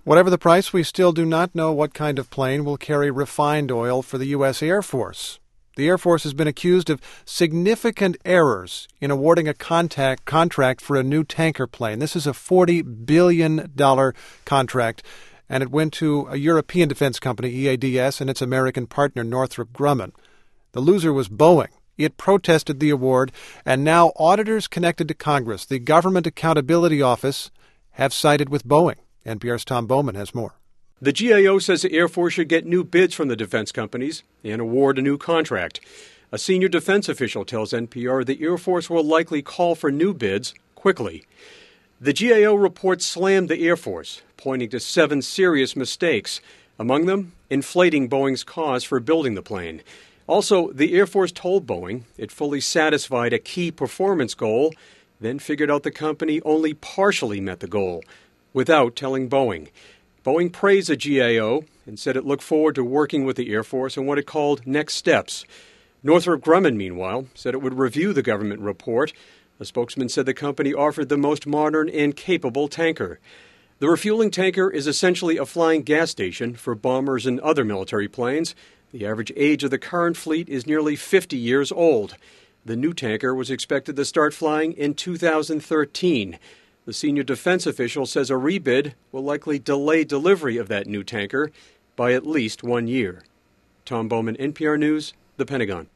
Whatever the price, we still do not know what kind of plane will carry refined oil for the U.S. Air Force. The Air Force has been accused of significant errors in awarding a contract for a new tanker plane. This is a $40 billion contract, and it went to a European defense company, EADS, and its American partner, Northrop Grumman. The loser was Boeing. It protested the award, and now auditors connected to Congress, the Government Accountability Office, have sided with Boeing. NPR's Tom Bowman has more. The GAO says the Air Force should get new bids from the defense companies and award a new contract. A senior defense official tells NPR the Air Force will likely call for new bids quickly. The GAO report slammed the Air Force, pointing to 7 serious mistakes, among them inflating Boeing's cost for building the plane. Also, the Air Force told Boeing it fully satisfied a key performance goal, then figured out the company only partially met the goal, without telling Boeing. Boeing praised the GAO and said it looked forward to working with the Air Force on what it called next steps. Northrop Grumman, meanwhile, said it would review the government report. A spokesman said the company offered the most modern and capable tanker. The refueling tanker is essentially a flying gas station for bombers and other military planes. The average age of the current fleet is nearly 50 years old. The new tanker was expected to start flying in 2013. The senior defense official says a rebid will likely delay delivery of that new tanker by at least 1 year. Tom Bowman, NPR News, The Pentagon.